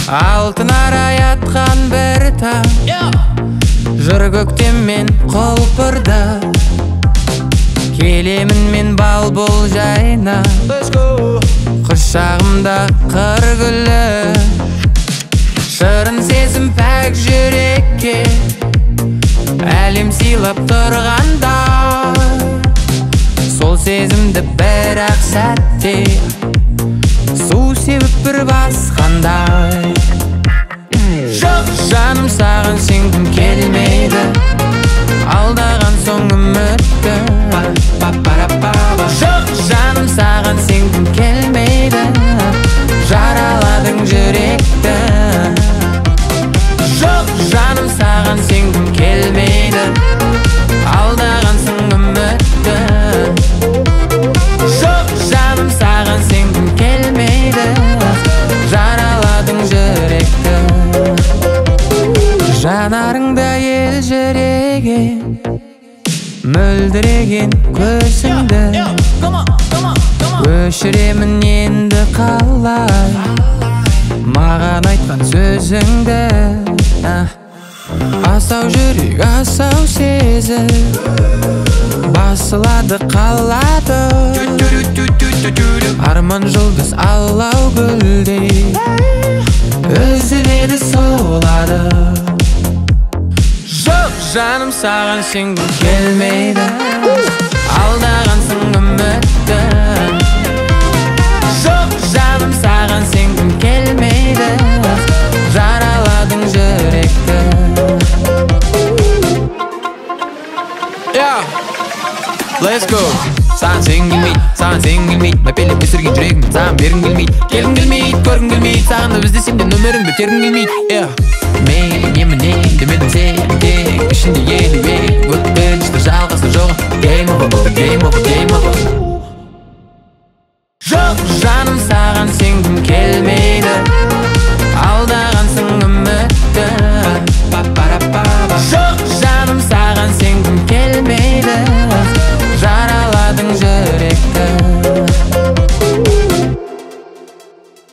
Алтын арай атқан бір таң, жыр көктем мен құлпырды. Келемін мен бал бұл жайна, құшағымда қыр гүлі. Шырын сезім пәк жүрекке, әлем сыйлап тұрғанда. Сол сезімді бір-ақ сәтте су себіп бір басқандай. Жоқ жаным, саған сенгім келмейді, алдаған соң үмітті. Жоқ жаным, саған сенгім келмейді, жараладың жүректі. Жоқ жаным, саған сенгім келмейді, алдаған соң үмітті. Жоқ жаным, саған сенгім келмейді, жараладың жүректі. Жанарыңда елжіреген, мөлдіреген көзіңді өшіремін енді қалай, маған айтқан сөзіңді. Асау жүрек, асау сезім, басылады қалады. Арман жұлдыз алау гүлдей үзіледі солады. Жоқ жаным, саған сенгім келмейді, алдағансың үмітті. Жоқ жаным, саған сенгім келмейді, жараладың жүректі. Let's go. Саған сенгім келмейді, саған сенгім келмейді, мәпелеп өсірген жүрегімді саған бергім келмейді. Келгім келмейді, көргім келмейді, сағынып іздесем де нөміріңді тергім келмейді. Мейлі емінен демедің сен тек ішінде елебек, өткінші жалғасы жоқ. Game over, game over, game over. Жоқ жаным, саған сенгім келмейді, алдағансың үмітті. Жоқ